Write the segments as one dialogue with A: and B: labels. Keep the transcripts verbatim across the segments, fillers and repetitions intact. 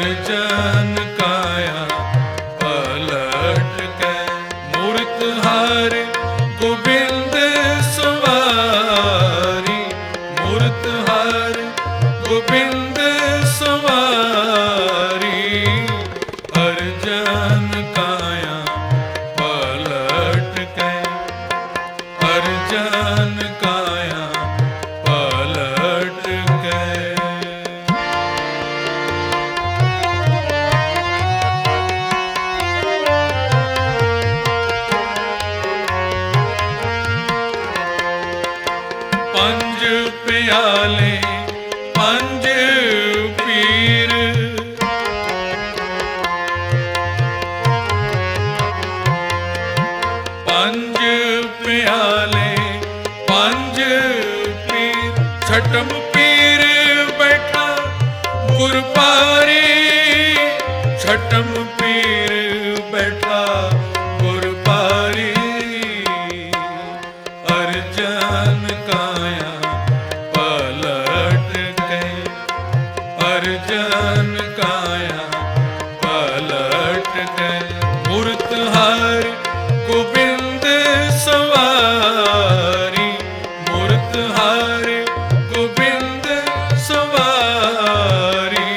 A: अर्जन काया पलट के मूर्त हारे गोविंद सवारी, मूर्त हारे गोविंद सवारी। अर्जन काया पलट के, अर्जन काया पलट के। पंज प्याले पंज पीर, पंज प्याले पंज पीर। छठम पीर बैठा गुरपारी, छठम पीर बैठा गुरपारी। अर्जन काया पलट के, अर्जन काया पलट के। मूर्त हार गोविंद सवारी, मूर्त हार गोविंद सवारी।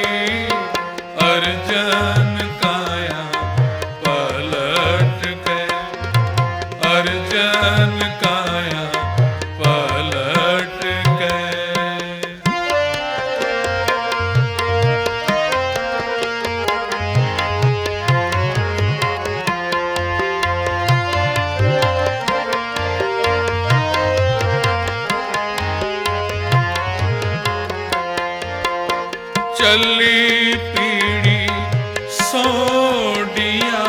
A: अर्जन काया पलट के, अर्जन काया पलट के। चली पीढ़ी सोडिया,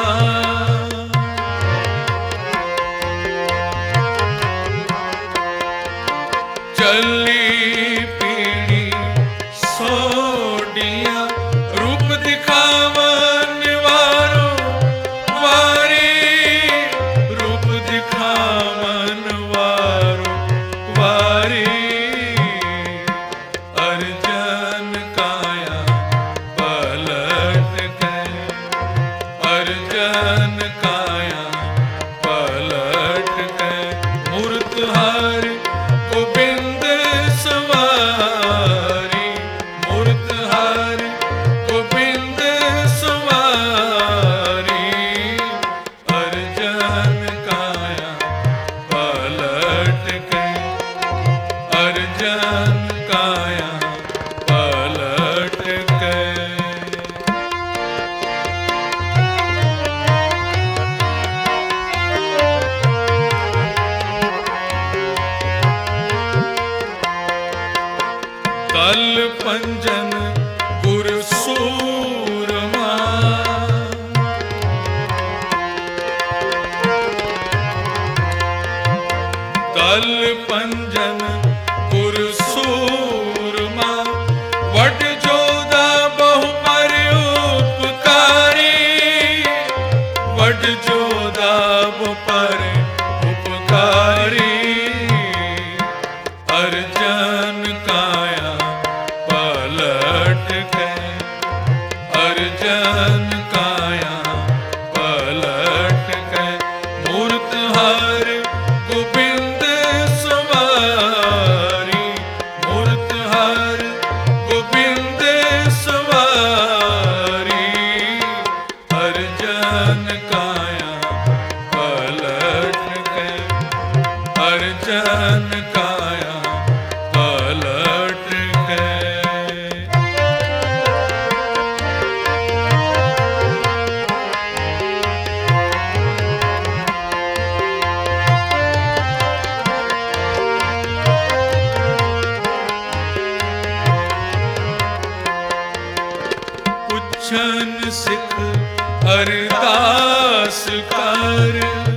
A: चली पीढ़ी सोडिया। रूप दिखावन वारो वारी, रूप दिखावन वारो वारी। अर्जन काया पलट के, अर्जन काया पलट के। मूर्त हार गोविंद सवारी, मूर्त हार गोविंद सवारी। अर्जन काया पलट के, अर्जन काया पलट के। कल पंजन गुर सूरमा, कल पंजन गुर सूरमा। वट जोधा बहु पर उपकारी, वट जोधा बहु पर उपकारी। अर्जन काया पलट के, अर्जन काया पलट के। मूर्त हार गोविंद सवारी, मूर्त हार गोविंद सवारी। अर्जन काया पलट के, अर्जन काया पलट के। पुछन सिख अरदास कर,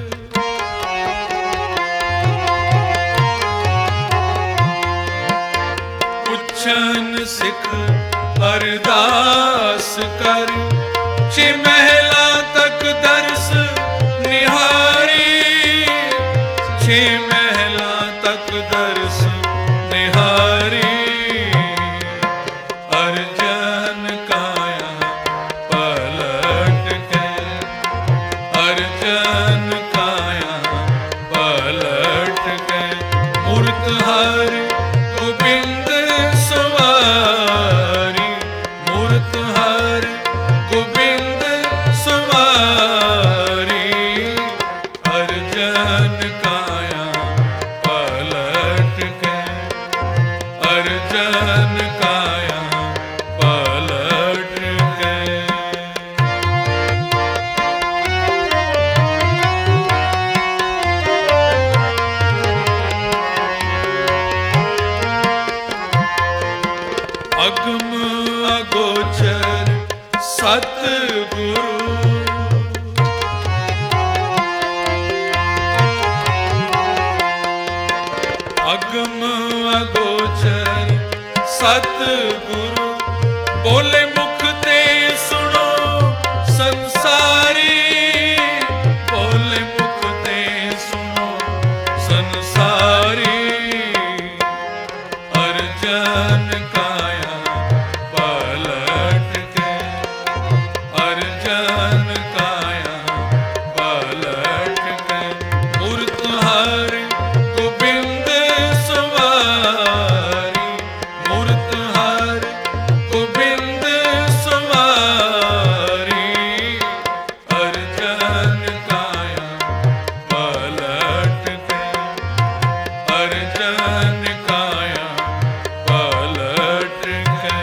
A: पुछन सिख अरदास कर। छे महला तक दर्श निहारी, छे महला तक दर्श निहारी। अर्जन काया सतगुरु अगम अगोचर सतगुरु बोले मुख ते सुनो संसारी बोले मुख ते सुनो संसारी अर्जन काया पलट के अर्जन काया पलट के मूर्त हरि गोविंद सवारी मूर्त हरि गोविंद सवारी अर्जन काया पलट के अर्जन काया पलट के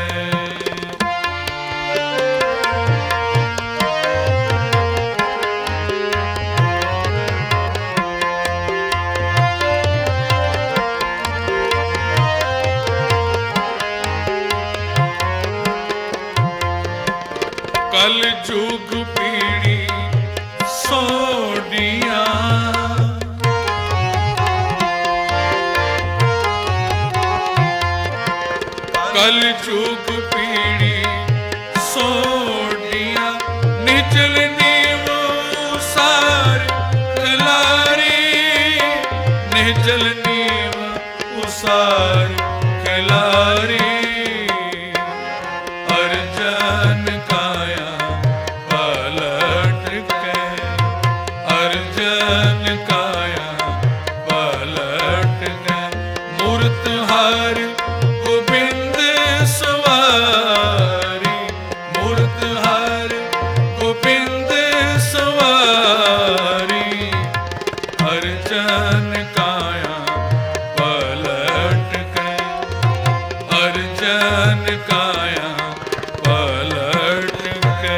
A: कल जुग पीढ़ी सोडिया कल जुग पीढ़ी सोडिया निचल नीव उसार कलारी निचल नीव उसार कलारी अर्जन काया पलट के अर्जन काया पलट के मूर्त हरि गोविंद सवारी मूर्त हरि गोविंद सवारी अर्जन काया पलट के अर्जन काया पलट के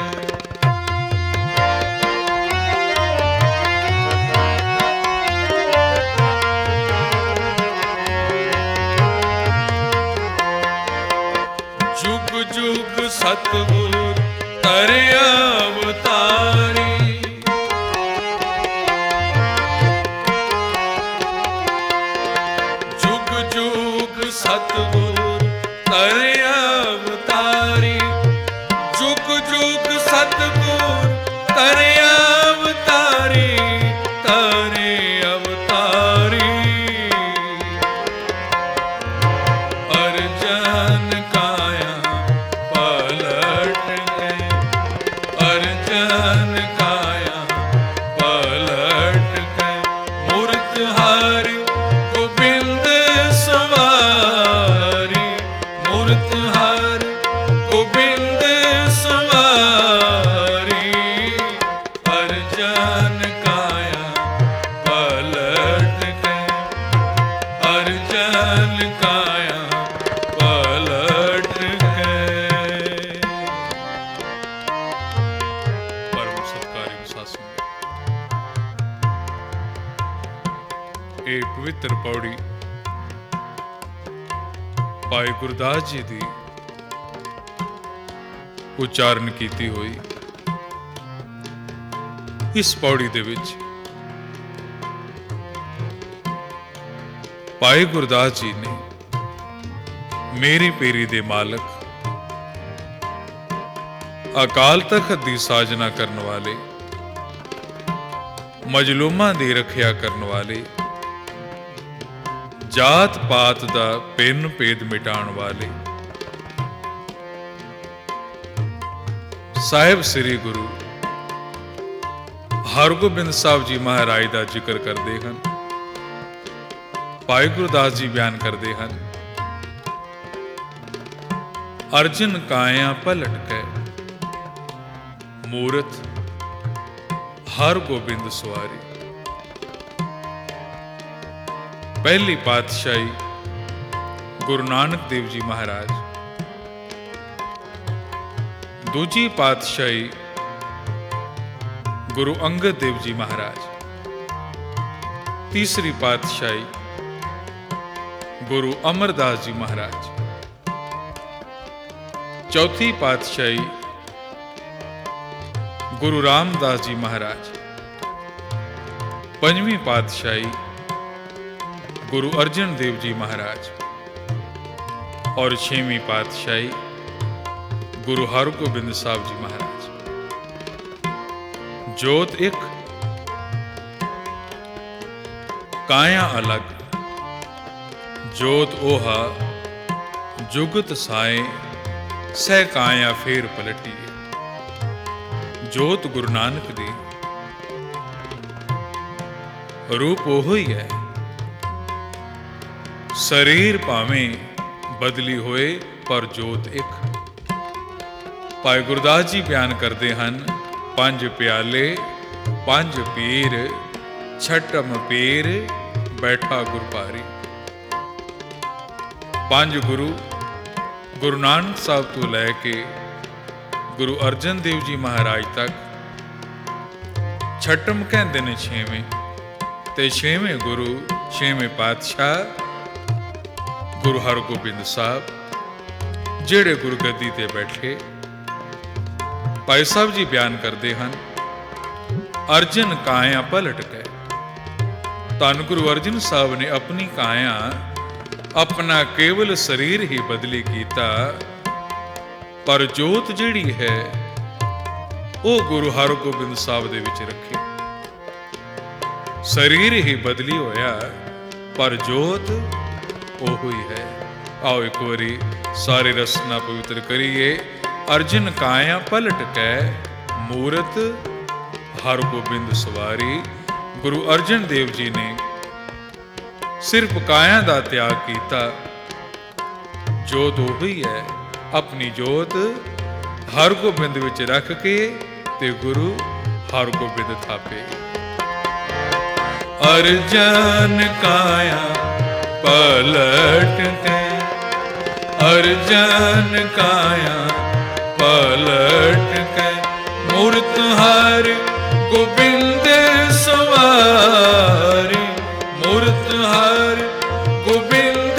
A: जुग जुग सतगुरु तरे अवतारी जुग जुग सतगुरु तरे अवतारी जुग जुग सतगुरु तरे अवतारी तरे अवतारी अर्जन काया पलट के अर्जन काया पलट के मूर्त हरि गोविंद सवारी मूर्त हरि गोविंद सवारी अर्जन काया पलट के अर्जन काया पलट के परम सत्कारी सासू ਇਹ ਪਵਿੱਤਰ ਪੌੜੀ ਭਾਈ ਗੁਰਦਾਸ ਜੀ ਦੀ ਉਚਾਰਨ ਕੀਤੀ ਹੋਈ ਇਸ ਪੌੜੀ ਦੇ ਵਿੱਚ ਭਾਈ ਗੁਰਦਾਸ ਜੀ ਨੇ ਮੇਰੀ ਪੇਰੀ ਦੇ ਮਾਲਕ ਅਕਾਲ ਤਖਤ ਦੀ ਸਾਜਨਾ ਕਰਨ ਵਾਲੇ ਮਜਲੂਮਾਂ ਦੀ ਰੱਖਿਆ ਕਰਨ ਵਾਲੇ जात पात दा पिन भेद मिटाण वाले साहिब श्री गुरु हरगोबिंद साहब जी महाराज का जिक्र करते हैं। भाई गुरदास जी बयान करते हैं, अर्जन काया पलट के मूरत हरगोबिंद सवारी। पहली पातशाही गुरु नानक देव जी महाराज, दूजी पातशाही गुरु अंगद देव जी महाराज, तीसरी पातशाही गुरु अमरदास जी महाराज, चौथी पातशाही ਗੁਰੂ ਰਾਮਦਾਸ ਜੀ ਮਹਾਰਾਜ, ਪੰਜਵੀਂ ਪਾਤਸ਼ਾਹੀ ਗੁਰੂ ਅਰਜਨ ਦੇਵ ਜੀ ਮਹਾਰਾਜ ਔਰ ਛੇਵੀਂ ਪਾਤਸ਼ਾਹੀ ਗੁਰੂ ਹਰਗੋਬਿੰਦ ਸਾਹਿਬ ਜੀ ਮਹਾਰਾਜ। ਜੋਤ ਇੱਕ, ਕਾਇਆ ਅਲੱਗ। ਜੋਤ ओहा जुगत साए सह काया फेर पलटीए। जोत गुरु नानक दी रूप ओहो ही है। शरीर भावें बदली होए पर जोत एक। भाई गुरदास जी बयान करते हैं, पंज प्याले पंज पीर छठम पीर बैठा गुरबारी। पंज गुरु गुरु नानक साहब तो लैके गुरु अर्जन देव जी महाराज तक, छठम कहते ने छेवें, ते छेवें गुरु छेवें पातशाह गुरु हरगोबिंद साहब, जेड़े गुरु गद्दी ते बैठे। भाई साहब जी बयान करते हैं, अर्जन काया पलट गए। धन गुरु अर्जन साहब ने अपनी काया, अपना केवल शरीर ही बदली कीता, पर जोत जिहड़ी है वो गुरु हरगोबिंद साहब दे विच रखी। शरीर ही बदली होया पर जोत ओहो ही है। आओ एक बारी सारे रसना पवित्र करिए। अर्जन काया पलट कै मूरत हरगोबिंद सवारी। गुरु अर्जन देव जी ने सिर्फ काया दा त्याग कीता, जोत ओही है। अपनी जोत हरगोबिंद विच रख के ते गुरु हरगोबिंद थापे। अर्जन काया पलट के, अर्जन काया पलट के मूरत हर गोबिंद सवारी। मूरत हर गोबिंद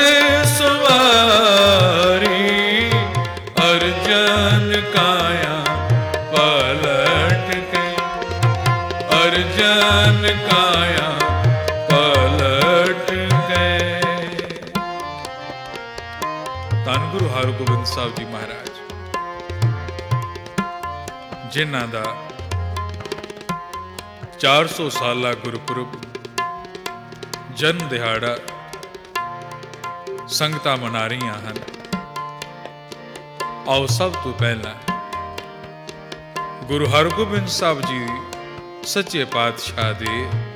A: सवारी। अर्जन काया पलट के, अर्जन काया पलट के। धन गुरु हरगोबिंद साहब जी महाराज, जिन्हां दा चार सौ साला गुरपुरब जन्म दिहाड़ा संगतां मना रहीआं हन। आओ सब तो पहला गुरु हरगोबिंद साहब जी सच्चे पातशाह दे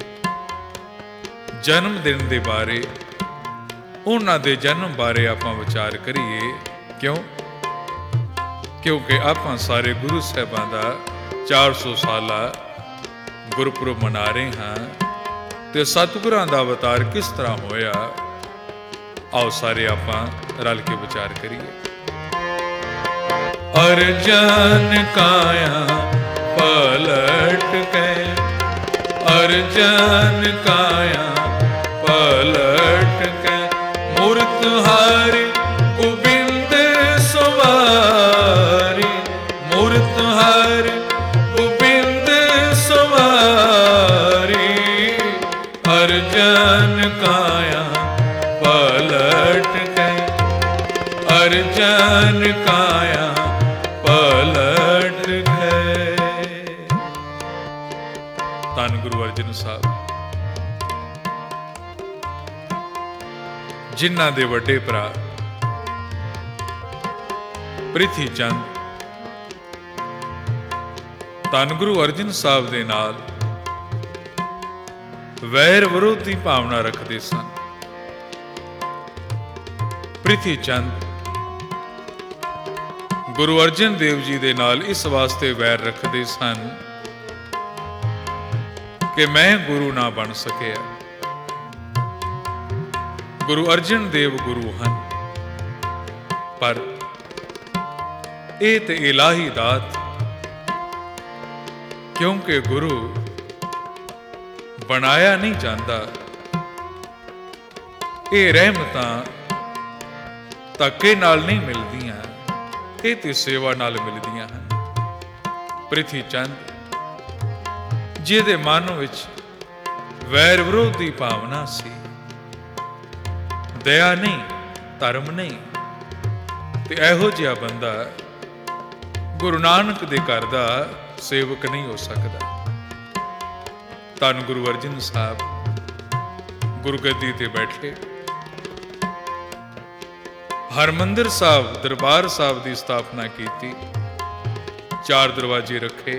A: जन्म दिन दे बारे, उन्हां दे जन्म बारे आपां विचार करिए। क्यों? क्योंकि आपां सारे गुरु साहिबां दा चार सौ साला गुरपुरब मना रहे हैं। ते सतगुरां दा अवतार किस तरह होया, आओ सारे आपां रल के विचार करिए। अर्जन काया पलट के, अर्जन काया पलट के मूरत हर गोबिंद सवारी। मूरत हर गोबिंद सवारी। अर्जन काया पलट के, अर्जन काया पलट के। धन गुरु अर्जन साहब, जिन्हां दे वड्डे भरा ਪ੍ਰਿਥੀ ਚੰਦ ਧੰਨ ਗੁਰੂ ਅਰਜਨ ਸਾਹਿਬ ਦੇ ਨਾਲ ਵੈਰ ਵਿਰੋਧ ਦੀ ਭਾਵਨਾ ਰੱਖਦੇ ਸਨ। ਪ੍ਰਿਥੀ ਚੰਦ ਗੁਰੂ ਅਰਜਨ ਦੇਵ ਜੀ ਦੇ ਨਾਲ ਇਸ ਵਾਸਤੇ ਵੈਰ ਰੱਖਦੇ ਸਨ ਕਿ ਮੈਂ ਗੁਰੂ ਨਾ ਬਣ ਸਕਿਆ। ਗੁਰੂ ਅਰਜਨ ਦੇਵ ਗੁਰੂ ਹਨ, ਪਰ ਇਹ ਤੇ ਇਲਾਹੀ ਦਾਤ, ਕਿਉਂਕਿ ਗੁਰੂ ਬਣਾਇਆ ਨਹੀਂ ਜਾਂਦਾ। ਇਹ ਰਹਿਮਤਾਂ ਧੱਕੇ ਨਾਲ ਨਹੀਂ ਮਿਲਦੀਆਂ, ਇਹ ਤੇ ਸੇਵਾ ਨਾਲ ਮਿਲਦੀਆਂ ਹਨ। ਪ੍ਰਿਥੀ ਚੰਦ ਜਿਹਦੇ ਮਨ ਵਿੱਚ ਵੈਰ ਵਿਰੋਧ ਦੀ ਭਾਵਨਾ ਸੀ। ਦਇਆ ਨਹੀਂ, ਧਰਮ ਨਹੀਂ, ਤੇ ਇਹੋ ਜਿਹਾ ਬੰਦਾ ਗੁਰੂ ਨਾਨਕ ਦੇ ਘਰ ਦਾ ਸੇਵਕ ਨਹੀਂ ਹੋ ਸਕਦਾ। ਧੰਨ ਗੁਰੂ ਅਰਜਨ ਸਾਹਿਬ ਗੁਰਗੱਦੀ ਤੇ ਬੈਠੇ, ਹਰਮੰਦਰ ਸਾਹਿਬ ਦਰਬਾਰ ਸਾਹਿਬ ਦੀ ਸਥਾਪਨਾ ਕੀਤੀ, ਚਾਰ ਦਰਵਾਜ਼ੇ ਰੱਖੇ,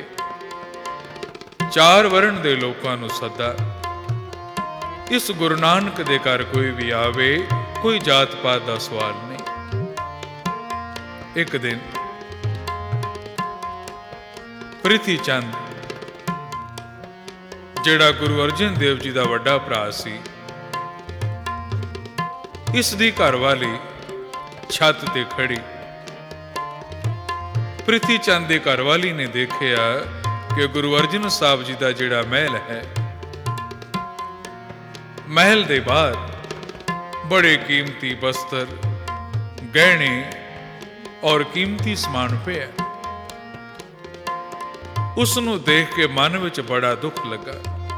A: ਚਾਰ ਵਰਣ ਦੇ ਲੋਕਾਂ ਨੂੰ ਸੱਦਾ। ਇਸ ਗੁਰੂ ਨਾਨਕ ਦੇ ਘਰ ਕੋਈ ਵੀ ਆਵੇ, ਕੋਈ ਜਾਤ ਪਾਤ ਦਾ ਸਵਾਲ ਨਹੀਂ। ਇੱਕ ਦਿਨ ਪ੍ਰਿਥੀ ਚੰਦ, ਜਿਹੜਾ ਗੁਰੂ ਅਰਜਨ ਦੇਵ ਜੀ ਦਾ ਵੱਡਾ ਭਰਾ ਸੀ, ਇਸ ਦੀ ਘਰਵਾਲੀ ਛੱਤ ਤੇ ਖੜੀ। ਪ੍ਰਿਥੀ ਚੰਦ ਦੇ ਘਰਵਾਲੀ ਨੇ ਦੇਖਿਆ ਕਿ ਗੁਰੂ ਅਰਜਨ ਸਾਹਿਬ ਜੀ ਦਾ ਜਿਹੜਾ ਮਹਿਲ ਹੈ, ਮਹਿਲ ਦੇ ਬਾਹਰ ਬੜੇ ਕੀਮਤੀ ਬਸਤਰ, ਗਹਿਣੇ ਔਰ ਕੀਮਤੀ ਸਮਾਨ ਪਿਆ। ਉਸ ਨੂੰ ਦੇਖ ਕੇ ਮਨ ਵਿੱਚ ਬੜਾ ਦੁੱਖ ਲੱਗਾ।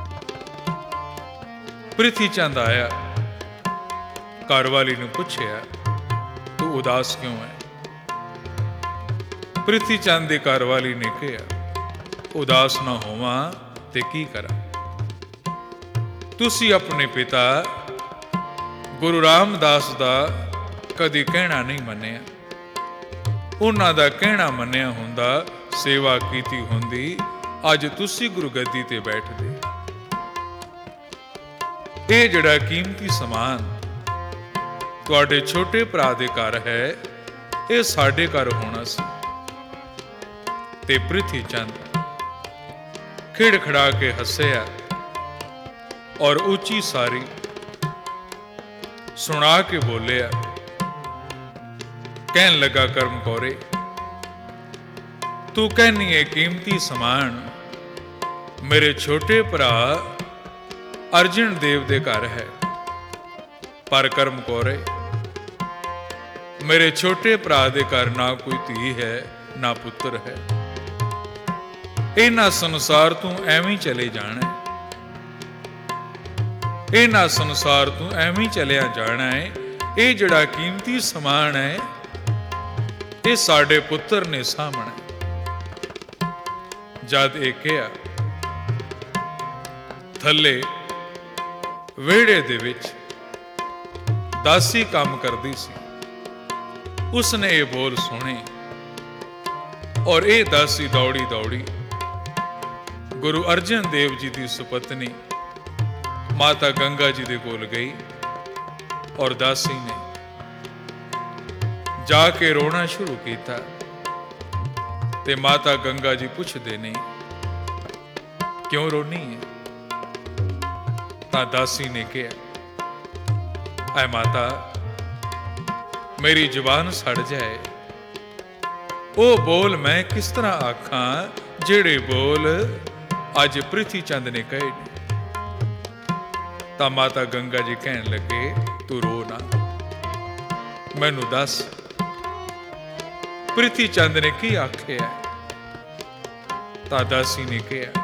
A: ਪ੍ਰਿਥੀ ਚੰਦ ਆਇਆ, ਘਰਵਾਲੀ ਨੂੰ ਪੁੱਛਿਆ, ਤੂੰ ਉਦਾਸ ਕਿਉਂ ਹੈ? ਪ੍ਰਿਥੀ ਚੰਦ ਦੀ ਘਰਵਾਲੀ ਨੇ ਕਿਹਾ, ਉਦਾਸ ਨਾ ਹੋਵਾਂ ਤੇ ਕੀ ਕਰਾਂ? ਤੁਸੀਂ ਆਪਣੇ ਪਿਤਾ ਗੁਰੂ ਰਾਮਦਾਸ ਦਾ ਕਦੀ ਕਹਿਣਾ ਨਹੀਂ ਮੰਨਿਆ। ਉਹਨਾਂ ਦਾ ਕਹਿਣਾ ਮੰਨਿਆ ਹੁੰਦਾ, ਸੇਵਾ ਕੀਤੀ ਹੁੰਦੀ, ਅੱਜ ਤੁਸੀਂ ਗੁਰਗੱਦੀ ਤੇ ਬੈਠਦੇ। ਇਹ ਜਿਹੜਾ ਕੀਮਤੀ ਸਮਾਨ ਤੁਹਾਡੇ ਛੋਟੇ ਭਰਾ ਦੇ ਘਰ ਹੈ, ਇਹ ਸਾਡੇ ਘਰ ਹੋਣਾ ਸੀ। ਤੇ ਪ੍ਰਿਥੀ ਚੰਦ ਖਿੜਖੜਾ ਕੇ ਹੱਸਿਆ ਔਰ ਉੱਚੀ ਸਾਰੀ ਸੁਣਾ ਕੇ ਬੋਲਿਆ। ਕਹਿਣ ਲੱਗਾ, ਕਰਮ ਕੌਰੇ, ਤੂੰ ਕਹਿਨੀ ਹੈ ਕੀਮਤੀ ਸਮਾਨ ਮੇਰੇ ਛੋਟੇ ਭਰਾ ਅਰਜਨ ਦੇਵ ਦੇ ਘਰ ਹੈ, ਪਰ ਕਰਮ ਕੌਰੇ, ਮੇਰੇ ਛੋਟੇ ਭਰਾ ਦੇ ਘਰ ਨਾ ਕੋਈ ਧੀ ਹੈ, ਨਾ ਪੁੱਤਰ ਹੈ। ਇਹਨਾਂ ਸੰਸਾਰ ਤੋਂ ਐਵੇਂ ਹੀ ਚਲੇ ਜਾਣਾ, ਇਹਨਾਂ ਸੰਸਾਰ ਤੋਂ ਐਵੇਂ ਹੀ ਚਲਿਆ ਜਾਣਾ ਹੈ। ਇਹ ਜਿਹੜਾ ਕੀਮਤੀ ਸਮਾਨ ਹੈ, ਇਹ ਸਾਡੇ ਪੁੱਤਰ ਨੇ ਸਾਹਮਣੇ। ਜਦ ਇਹ ਕਿਹਾ, ਥੱਲੇ ਵਿਹੜੇ ਦੇ ਵਿੱਚ ਦਾਸੀ ਕੰਮ ਕਰਦੀ ਸੀ, ਉਸਨੇ ਇਹ ਬੋਲ ਸੁਣੇ ਔਰ ਇਹ ਦਾਸੀ ਦੌੜੀ ਦੌੜੀ ਗੁਰੂ ਅਰਜਨ ਦੇਵ ਜੀ ਦੀ ਸੁਪਤਨੀ ਮਾਤਾ ਗੰਗਾ ਜੀ ਦੇ ਕੋਲ ਗਈ ਔਰ ਦਾਸੀ ਨੇ ਜਾ ਕੇ ਰੋਣਾ ਸ਼ੁਰੂ ਕੀਤਾ। ਤੇ ਮਾਤਾ ਗੰਗਾ ਜੀ ਪੁੱਛਦੇ ਨੇ, ਕਿਉਂ ਰੋਣੀ ਹੈ? ਤਾਂ ਦਾਸੀ ਨੇ ਕਿਹਾ, ਐ ਮਾਤਾ, ਮੇਰੀ ਜ਼ੁਬਾਨ ਸੜ ਜਾਏ, ਉਹ ਬੋਲ ਮੈਂ ਕਿਸ ਤਰ੍ਹਾਂ ਆਖਾਂ ਜਿਹੜੇ ਬੋਲ ਅੱਜ ਪ੍ਰਿਥੀ ਚੰਦ ਨੇ ਕਹੇ ਨੇ। ਤਾਂ ਮਾਤਾ ਗੰਗਾ ਜੀ ਕਹਿਣ ਲੱਗੇ, ਤੂੰ ਰੋ ਨਾ, ਮੈਨੂੰ ਦੱਸ ਪ੍ਰਿਥੀ ਚੰਦ ਨੇ ਕੀ ਆਖਿਆ? ਤਾਂ ਦਾਸੀ ਨੇ ਕਿਹਾ,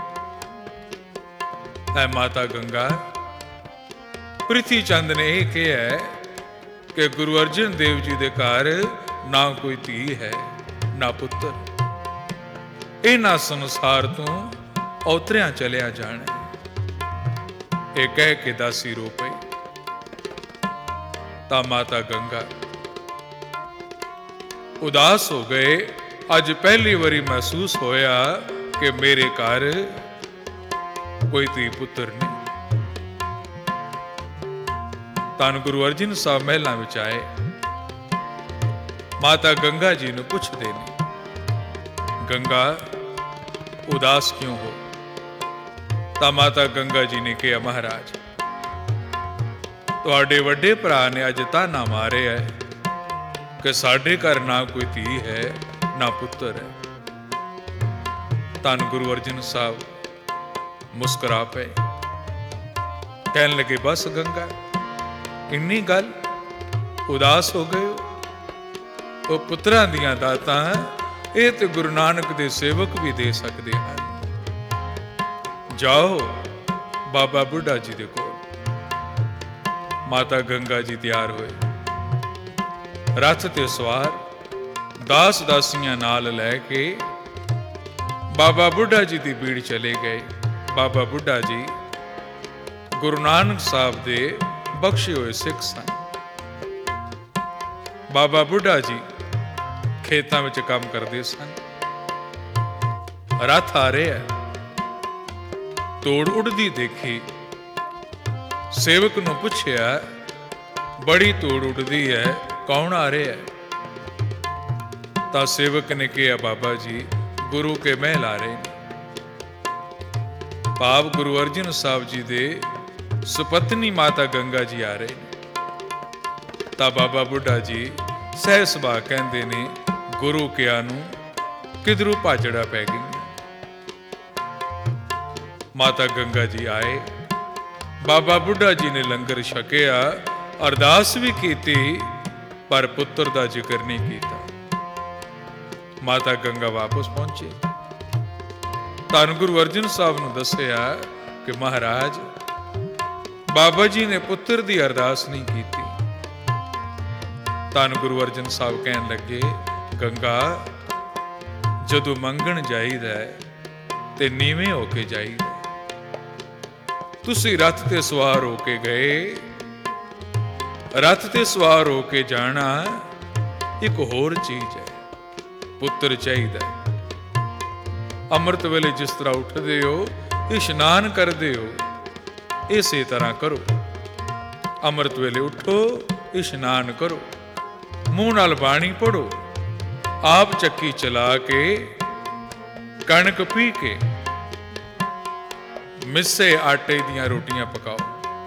A: ਐ ਮਾਤਾ ਗੰਗਾ, ਪ੍ਰਿਥੀ ਚੰਦ ਨੇ ਇਹ ਕਿਹਾ ਕਿ ਗੁਰੂ ਅਰਜਨ ਦੇਵ ਜੀ ਦੇ ਘਰ ਨਾ ਕੋਈ ਧੀ ਹੈ, ਨਾ ਪੁੱਤਰ। ਇਹਨਾਂ ਸੰਸਾਰ ਤੋਂ ਔਤਰਿਆਂ ਚਲਿਆ ਜਾਣਾ। ਇਹ ਕਹਿ ਕੇ ਦਾਸੀ ਰੋ ਪਈ। ਤਾਂ ਮਾਤਾ ਗੰਗਾ ਉਦਾਸ ਹੋ ਗਏ। ਅੱਜ ਪਹਿਲੀ ਵਾਰੀ ਮਹਿਸੂਸ ਹੋਇਆ ਕਿ ਮੇਰੇ ਘਰ ਕੋਈ ਧੀ ਪੁੱਤਰ ਨਹੀਂ। ਧੰਨ ਗੁਰੂ ਅਰਜਨ ਸਾਹਿਬ ਮਹਿਲਾਂ ਵਿੱਚ ਆਏ, ਮਾਤਾ ਗੰਗਾ ਜੀ ਨੂੰ ਪੁੱਛਦੇ ਨੇ, ਗੰਗਾ ਉਦਾਸ ਕਿਉਂ ਹੋ? ਤਾਂ ਮਾਤਾ ਗੰਗਾ ਜੀ ਨੇ ਕਿਹਾ, ਮਹਾਰਾਜ, ਤੁਹਾਡੇ ਵੱਡੇ ਭਰਾ ਨੇ ਅੱਜ ਤਾਨਾ ਮਾਰਿਆ ਹੈ ਕਿ ਸਾਡੇ ਘਰ ਨਾ ਕੋਈ ਧੀ ਹੈ, ਨਾ ਪੁੱਤਰ ਹੈ। ਧੰਨ ਗੁਰੂ ਅਰਜਨ ਸਾਹਿਬ ਮੁਸਕਰਾ ਪਏ, ਕਹਿਣ ਲੱਗੇ, ਬਸ ਗੰਗਾ, ਇੰਨੀ ਗੱਲ, ਉਦਾਸ ਹੋ ਗਏ ਹੋ? ਉਹ ਪੁੱਤਰਾਂ ਦੀਆਂ ਦਾਤਾਂ ਇਹ ਤੇ ਗੁਰੂ ਨਾਨਕ ਦੇ ਸੇਵਕ ਵੀ ਦੇ ਸਕਦੇ ਹਨ। ਜਾਓ ਬਾਬਾ ਬੁੱਢਾ ਜੀ ਦੇ ਕੋਲ। ਮਾਤਾ ਗੰਗਾ ਜੀ ਤਿਆਰ ਹੋਏ, ਰੱਥ ਤੇ ਸਵਾਰ ਦਾਸ ਦਾਸੀਆਂ ਨਾਲ ਲੈ ਕੇ ਬਾਬਾ ਬੁੱਢਾ ਜੀ ਦੀ ਬੀੜ ਚਲੇ ਗਏ। ਬਾਬਾ ਬੁੱਢਾ ਜੀ ਗੁਰੂ ਨਾਨਕ ਸਾਹਿਬ ਦੇ ਬਖਸ਼ੇ ਹੋਏ ਸਿੱਖ ਸਨ। ਬਾਬਾ ਬੁੱਢਾ ਜੀ ਖੇਤਾਂ ਵਿੱਚ ਕੰਮ ਕਰਦੇ ਸਨ। ਰੱਥ ਆ ਰਿਹਾ, ਤੋੜ ਉੱਡਦੀ ਦੇਖੀ, ਸੇਵਕ ਨੂੰ ਪੁੱਛਿਆ, ਬੜੀ ਤੋੜ ਉੱਡਦੀ ਹੈ, ਕੌਣ ਆ ਰਿਹਾ ਹੈ? ਤਾਂ ਸੇਵਕ ਨੇ ਕਿਹਾ, ਬਾਬਾ ਜੀ ਗੁਰੂ ਕੇ ਮਹਿਲ ਆ ਰਹੇ ਨੇ। ਭਾਵ ਗੁਰੂ ਅਰਜਨ ਸਾਹਿਬ ਜੀ ਦੇ ਸੁਪਤਨੀ ਮਾਤਾ ਗੰਗਾ ਜੀ ਆ ਰਹੇ ਨੇ। ਤਾਂ ਬਾਬਾ ਬੁੱਢਾ ਜੀ ਸਹਿ ਸੁਭਾਅ ਕਹਿੰਦੇ ਨੇ, ਗੁਰੂ ਕਿਆ ਨੂੰ ਕਿਧਰੋਂ ਭਾਜੜਾ ਪੈ ਗਈ। ਮਾਤਾ ਗੰਗਾ ਜੀ ਆਏ, ਬਾਬਾ ਬੁੱਢਾ ਜੀ ਨੇ ਲੰਗਰ ਛਕਿਆ, ਅਰਦਾਸ ਵੀ ਕੀਤੀ, ਪਰ ਪੁੱਤਰ ਦਾ ਜ਼ਿਕਰ ਨਹੀਂ ਕੀਤਾ। ਮਾਤਾ ਗੰਗਾ ਵਾਪਸ ਪਹੁੰਚੇ, ਧੰਨ ਗੁਰੂ ਅਰਜਨ ਸਾਹਿਬ ਨੂੰ ਦੱਸਿਆ ਕਿ ਮਹਾਰਾਜ ਬਾਬਾ ਜੀ ਨੇ ਪੁੱਤਰ ਦੀ ਅਰਦਾਸ ਨਹੀਂ ਕੀਤੀ। ਧੰਨ ਗੁਰੂ ਅਰਜਨ ਸਾਹਿਬ ਕਹਿਣ ਲੱਗੇ, ਗੰਗਾ ਜਦੋਂ ਮੰਗਣ ਜਾਈਦਾ ਤੇ ਨੀਵੇਂ ਹੋ ਕੇ ਜਾਈਦਾ। ਤੁਸੀਂ ਰੱਥ ਤੇ ਸਵਾਰ ਹੋ ਕੇ ਗਏ, ਰੱਥ ਤੇ ਸਵਾਰ ਹੋ ਕੇ ਜਾਣਾ ਇੱਕ ਹੋਰ ਚੀਜ਼ ਹੈ, ਪੁੱਤਰ ਚਾਹੀਦਾ। ਅੰਮ੍ਰਿਤ ਵੇਲੇ ਜਿਸ ਤਰ੍ਹਾਂ ਉੱਠਦੇ ਹੋ, ਇਸ਼ਨਾਨ ਕਰਦੇ ਹੋ, ਇਸੇ ਤਰ੍ਹਾਂ ਕਰੋ। ਅੰਮ੍ਰਿਤ ਵੇਲੇ ਉੱਠੋ, ਇਸ਼ਨਾਨ ਕਰੋ, ਮੂੰਹ ਨਾਲ ਬਾਣੀ ਪੜੋ, ਆਪ ਚੱਕੀ ਚਲਾ ਕੇ, ਕਣਕ ਪੀ ਕੇ, ਮਿੱਸੇ ਆਟੇ ਦੀਆਂ ਰੋਟੀਆਂ ਪਕਾਓ।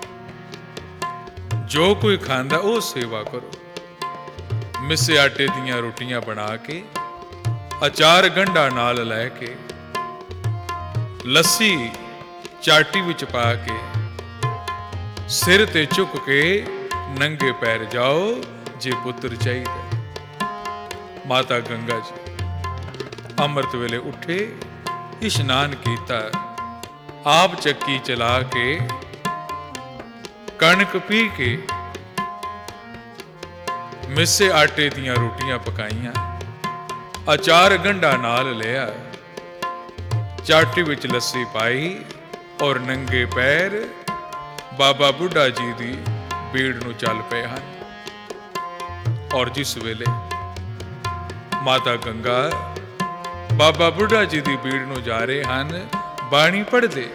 A: ਜੋ ਕੋਈ ਖਾਂਦਾ ਉਹ ਸੇਵਾ ਕਰੋ। ਮਿੱਸੇ ਆਟੇ ਦੀਆਂ ਰੋਟੀਆਂ ਬਣਾ ਕੇ, ਅਚਾਰ ਗੰਢਾ ਨਾਲ ਲੈ ਕੇ, ਲੱਸੀ ਚਾਟੀ ਵਿੱਚ ਪਾ ਕੇ, ਸਿਰ ਤੇ ਝੁਕ ਕੇ ਨੰਗੇ ਪੈਰ ਜਾਓ ਜੇ ਪੁੱਤਰ ਚਾਹੀਦਾ। ਮਾਤਾ ਗੰਗਾ ਜੀ ਅੰਮ੍ਰਿਤ ਵੇਲੇ ਉੱਠੇ, ਇਸ਼ਨਾਨ ਕੀਤਾ, ਆਪ ਚੱਕੀ ਚਲਾ ਕੇ, ਕਣਕ ਪੀ ਕੇ, ਮਿੱਸੇ ਆਟੇ ਦੀਆਂ ਰੋਟੀਆਂ ਪਕਾਈਆਂ, ਅਚਾਰ ਗੰਢਾ ਨਾਲ ਲਿਆ, ਚਾਟੀ ਵਿੱਚ ਲੱਸੀ ਪਾਈ, ਔਰ ਨੰਗੇ ਪੈਰ ਬਾਬਾ ਬੁੱਢਾ ਜੀ ਦੀ ਬੀੜ ਨੂੰ ਚੱਲ ਪਏ ਹਨ। ਔਰ ਜਿਸ ਵੇਲੇ ਮਾਤਾ ਗੰਗਾ ਬਾਬਾ ਬੁੱਢਾ ਜੀ ਦੀ ਬੀੜ ਨੂੰ ਜਾ ਰਹੇ ਹਨ, ਬਾਣੀ ਪੜ੍ਹਦੇ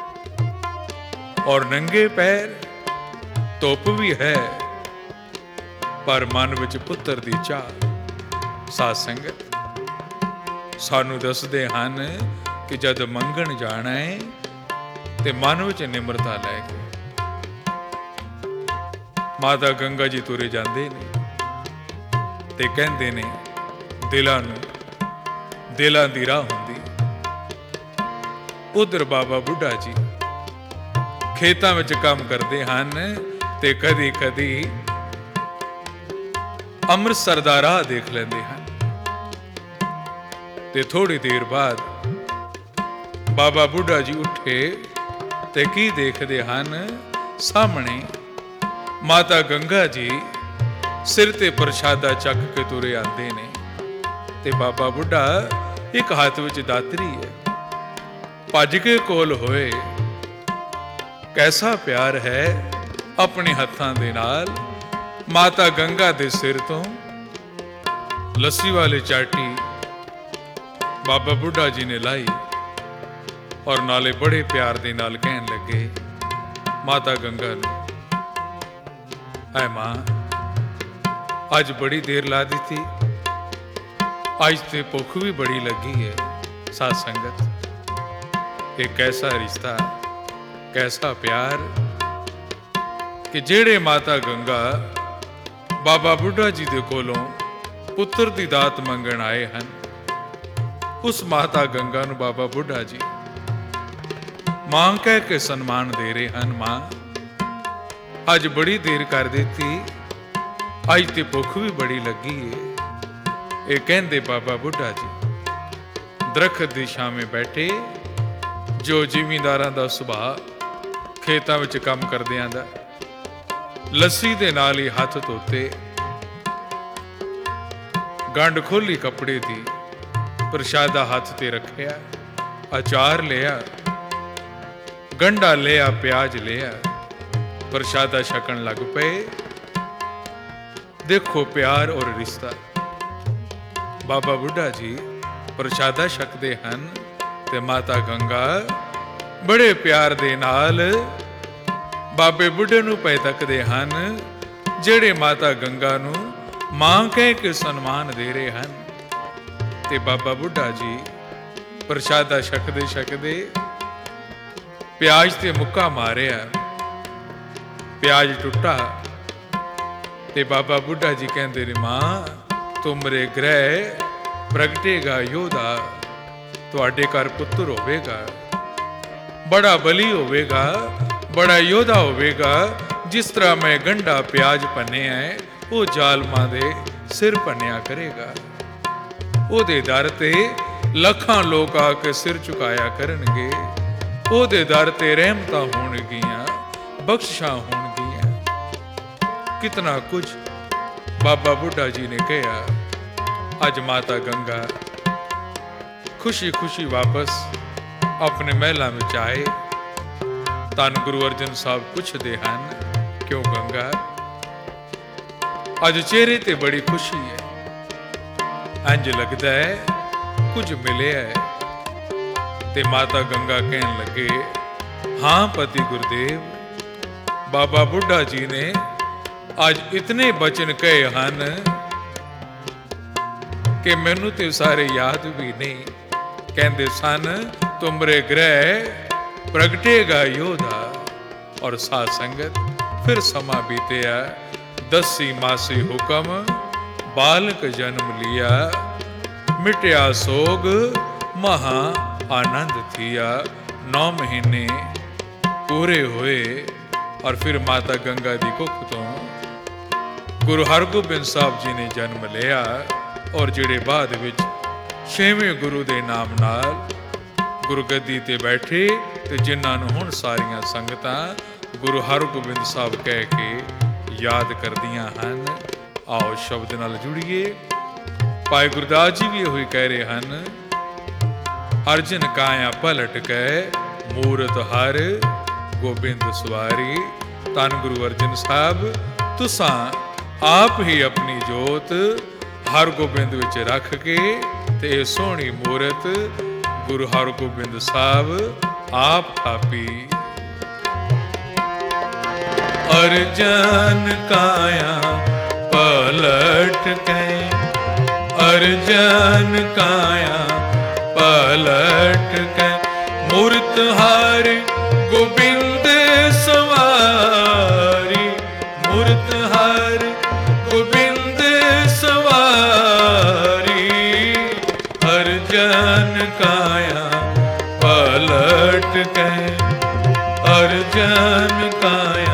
A: ਔਰ ਨੰਗੇ ਪੈਰ, ਧੁੱਪ ਵੀ ਹੈ ਪਰ ਮਨ ਵਿੱਚ ਪੁੱਤਰ ਦੀ ਚਾਹ। ਸਾਧ ਸੰਗਤ ਸਾਨੂੰ ਦੱਸਦੇ ਹਨ ਕਿ ਜਦ ਮੰਗਣ ਜਾਣਾ ਹੈ ਤੇ ਮਨ ਵਿੱਚ ਨਿਮਰਤਾ ਲੈ ਕੇ। ਮਾਤਾ ਗੰਗਾ ਜੀ ਤੁਰੇ ਜਾਂਦੇ ਨੇ ਤੇ ਕਹਿੰਦੇ ਨੇ, ਦਿਲਾਂ ਨੂੰ ਦਿਲਾਂ ਦੀ ਰਾਹ ਹੁੰਦੀ। ਉਧਰ ਬਾਬਾ ਬੁੱਢਾ ਜੀ ਖੇਤਾਂ ਵਿੱਚ ਕੰਮ ਕਰਦੇ ਹਨ ਤੇ ਕਦੀ ਕਦੀ ਅੰਮ੍ਰਿਤਸਰ ਦਾ ਰਾਹ ਦੇਖ ਲੈਂਦੇ ਹਨ। ਤੇ ਥੋੜੀ ਦੇਰ ਬਾਅਦ ਬਾਬਾ ਬੁੱਢਾ ਜੀ ਉੱਠੇ ਤੇ ਕੀ ਦੇਖਦੇ ਹਨ, ਸਾਹਮਣੇ ਮਾਤਾ ਗੰਗਾ ਜੀ ਸਿਰ ਤੇ ਪ੍ਰਸ਼ਾਦਾ ਚੱਕ ਕੇ ਤੁਰੇ ਆਉਂਦੇ ਨੇ। ਤੇ ਬਾਬਾ ਬੁੱਢਾ ਇੱਕ ਹੱਥ ਵਿੱਚ ਦਾਤਰੀ ਹੈ, ਭੱਜ ਕੇ ਕੋਲ ਹੋਏ। ਕੈਸਾ ਪਿਆਰ ਹੈ ਆਪਣੇ ਹੱਥਾਂ ਦੇ ਨਾਲ। ਮਾਤਾ ਗੰਗਾ ਦੇ ਸਿਰ ਤੋਂ ਲੱਸੀ ਵਾਲੀ ਚਾਟੀ ਬਾਬਾ ਬੁੱਢਾ ਜੀ ਨੇ ਲਾਈ ਔਰ ਨਾਲੇ ਬੜੇ ਪਿਆਰ ਦੇ ਨਾਲ ਕਹਿਣ ਲੱਗੇ ਮਾਤਾ ਗੰਗਾ ਨੂੰ, ਐ ਮਾਂ ਅੱਜ ਬੜੀ ਦੇਰ ਲਾ ਦਿੱਤੀ, ਅੱਜ ਤੇ ਭੁੱਖ ਵੀ ਬੜੀ ਲੱਗੀ ਹੈ। ਸਾਧ ਸੰਗਤ ਇਹ ਕੈਸਾ ਰਿਸ਼ਤਾ, ਕੈਸਾ ਪਿਆਰ ਕਿ ਜਿਹੜੇ ਮਾਤਾ ਗੰਗਾ ਬਾਬਾ ਬੁੱਢਾ ਜੀ ਦੇ ਕੋਲੋਂ ਪੁੱਤਰ ਦੀ ਦਾਤ ਮੰਗਣ ਆਏ ਹਨ, ਉਸ ਮਾਤਾ ਗੰਗਾ ਨੂੰ ਬਾਬਾ ਬੁੱਢਾ ਜੀ ਮਾਂ ਕਹਿ ਕੇ ਸਨਮਾਨ ਦੇ ਰਹੇ ਹਨ। ਮਾਂ ਅੱਜ ਬੜੀ ਦੇਰ ਕਰ ਦਿੱਤੀ, ਅੱਜ ਤੇ ਭੁੱਖ ਵੀ ਬੜੀ ਲੱਗੀ ਏ। ਇਹ ਕਹਿੰਦੇ ਬਾਬਾ ਬੁੱਢਾ ਜੀ ਦਰਖਤ ਦੀ ਛਾਵੇਂ ਬੈਠੇ, ਜੋ ਜ਼ਿਮੀਂਦਾਰਾਂ ਦਾ ਸੁਭਾਅ ਖੇਤਾਂ ਵਿੱਚ ਕੰਮ ਕਰਦਿਆਂ ਦਾ, ਲੱਸੀ ਦੇ ਨਾਲ ਹੀ ਹੱਥ ਧੋਤੇ, ਗੰਢ ਖੋਲੀ ਕੱਪੜੇ ਦੀ, ਪ੍ਰਸ਼ਾਦਾ ਹੱਥ ਤੇ ਰੱਖਿਆ, ਅਚਾਰ ਲਿਆ, ਗੰਢਾ ਲਿਆ, ਪਿਆਜ਼ ਲਿਆ, ਪ੍ਰਸ਼ਾਦਾ ਛਕਣ ਲੱਗ ਪਏ। ਦੇਖੋ ਪਿਆਰ ਔਰ ਰਿਸ਼ਤਾ। ਬਾਬਾ ਬੁੱਢਾ ਜੀ ਪ੍ਰਸ਼ਾਦਾ ਛਕਦੇ ਹਨ ਤੇ ਮਾਤਾ ਗੰਗਾ ਬੜੇ ਪਿਆਰ ਦੇ ਨਾਲ ਬਾਬੇ ਬੁੱਢੇ ਨੂੰ ਪਏ ਤੱਕਦੇ ਹਨ, ਜਿਹੜੇ ਮਾਤਾ ਗੰਗਾ ਨੂੰ ਮਾਂ ਕਹਿ ਕੇ ਸਨਮਾਨ ਦੇ ਰਹੇ ਹਨ। ਤੇ ਬਾਬਾ ਬੁੱਢਾ ਜੀ ਪ੍ਰਸ਼ਾਦਾ ਛਕਦੇ ਛਕਦੇ ਪਿਆਜ਼ ਤੇ ਮੁੱਕਾ ਮਾਰਿਆ, ਪਿਆਜ਼ ਟੁੱਟਾ ਤੇ ਬਾਬਾ ਬੁੱਢਾ ਜੀ ਕਹਿੰਦੇ ਨੇ, ਮਾਂ ਤੁਮਰੇ ਗ੍ਰਹਿ ਪ੍ਰਗਟੇਗਾ ਯੋਧਾ, ਤੁਹਾਡੇ ਘਰ ਪੁੱਤਰ ਹੋਵੇਗਾ, ਬੜਾ ਬਲੀ ਹੋਵੇਗਾ, ਬੜਾ ਯੋਧਾ ਹੋਵੇਗਾ। ਜਿਸ ਤਰ੍ਹਾਂ ਮੈਂ ਗੰਢਾ ਪਿਆਜ਼ ਭੰਨਿਆ ਹੈ, ਉਹ ਜ਼ਾਲਮਾਂ ਦੇ ਸਿਰ ਭੰਨਿਆ ਕਰੇਗਾ। ਉਹਦੇ ਦਰ ਤੇ ਲੱਖਾਂ ਲੋਕ ਆ ਕੇ ਸਿਰ ਝੁਕਾਇਆ ਕਰਨਗੇ। ਉਹਦੇ ਦਰ ਤੇ ਰਹਿਮਤਾਂ ਹੋਣਗੀਆਂ, ਬਖਸ਼ਿਸ਼ਾਂ ਹੋਣਗੀਆਂ। ਕਿਤਨਾ ਕੁਝ ਬਾਬਾ ਬੁੱਢਾ ਜੀ ਨੇ ਕਿਹਾ। ਅੱਜ ਮਾਤਾ ਗੰਗਾ ਖੁਸ਼ੀ ਖੁਸ਼ੀ ਵਾਪਸ ਆਪਣੇ ਮਹਿਲਾਂ ਵਿੱਚ ਆਏ। ਧੰਨ ਗੁਰੂ ਅਰਜਨ ਸਾਹਿਬ ਪੁੱਛਦੇ ਹਨ, ਕਿਉਂ ਗੰਗਾ, ਅੱਜ ਚਿਹਰੇ ਤੇ ਬੜੀ ਖੁਸ਼ੀ ਹੈ, ਇੰਜ ਲੱਗਦਾ ਹੈ ਕੁਝ ਮਿਲਿਆ ਹੈ। ਤੇ ਮਾਤਾ ਗੰਗਾ ਕਹਿਣ ਲੱਗੇ, ਹਾਂ ਪਤੀ ਗੁਰਦੇਵ, ਬਾਬਾ ਬੁੱਢਾ ਜੀ ਨੇ ਅੱਜ ਇਤਨੇ ਬਚਨ ਕਹੇ ਹਨ ਕਿ ਮੈਨੂੰ ਤੇ ਸਾਰੇ ਯਾਦ ਵੀ ਨਹੀਂ। ਕਹਿੰਦੇ ਸਨ, ਤੁਮਰੇ ਗ੍ਰਹਿ ਪ੍ਰਗਟੇਗਾ ਯੋਧਾ। ਔਰ ਸਾਧ ਸੰਗਤ ਫਿਰ ਸਮਾਂ ਬੀਤਿਆ, ਦਸੀ ਮਾਸੀ ਹੁਕਮ ਬਾਲਕ ਜਨਮ ਲਿਆ, ਮਿਟਿਆ ਸੋਗ ਮਹਾ ਆਨੰਦ ਥੀਆ। ਨੌ ਮਹੀਨੇ ਪੂਰੇ ਹੋਏ ਔਰ ਫਿਰ ਮਾਤਾ ਗੰਗਾ ਦੀ ਕੁੱਖ ਤੋਂ ਗੁਰੂ ਹਰਗੋਬਿੰਦ ਸਾਹਿਬ ਜੀ ਨੇ ਜਨਮ ਲਿਆ। ਔਰ ਜਿਹੜੇ ਬਾਅਦ ਵਿੱਚ ਛੇਵੇਂ ਗੁਰੂ ਦੇ ਨਾਮ ਨਾਲ ਗੁਰਗੱਦੀ ਤੇ ਬੈਠੇ ਤੇ ਜਿਨ੍ਹਾਂ ਨੂੰ ਹੁਣ ਸਾਰੀਆਂ ਸੰਗਤਾਂ ਗੁਰੂ ਹਰਗੋਬਿੰਦ ਸਾਹਿਬ ਕਹਿ ਕੇ ਯਾਦ ਕਰਦੀਆਂ ਹਨ। ਆਓ ਸ਼ਬਦ ਨਾਲ ਜੁੜੀਏ। ਭਾਈ ਗੁਰਦਾਸ ਜੀ ਵੀ ਇਹੋ ਹੀ ਕਹਿ ਰਹੇ ਹਨ, ਅਰਜਨ ਕਾਇਆ ਪਲਟ ਕੇ ਮੂਰਤ ਹਰ ਗੋਬਿੰਦ ਸਵਾਰੀ। ਧੰਨ ਗੁਰੂ ਅਰਜਨ ਸਾਹਿਬ, ਤੁਸਾਂ ਆਪ ਹੀ ਆਪਣੀ ਜੋਤ ਹਰਗੋਬਿੰਦ ਵਿੱਚ ਰੱਖ ਕੇ ਤੇ ਇਹ ਸੋਹਣੀ ਮੂਰਤ ਗੁਰੂ ਹਰਗੋਬਿੰਦ ਸਾਹਿਬ ਆਪ ਥਾਪੀ। ਅਰਜਨ ਕਾਇਆ ਪਲਟ ਕੇ, ਅਰਜਨ ਕਾਇਆ ਪਲਟ ਕੇ, ਮੂਰਤ ਹਰ ਗੋਬਿੰਦ ਸਵਾਰੀ, ਮੂਰਤ ਹਰ ਗੋਬਿੰਦ ਸਵਾਰੀ। ਅਰਜਨ ਕਾਇਆ ਪਲਟ ਕੇ, ਅਰਜਨ ਕਾਇਆ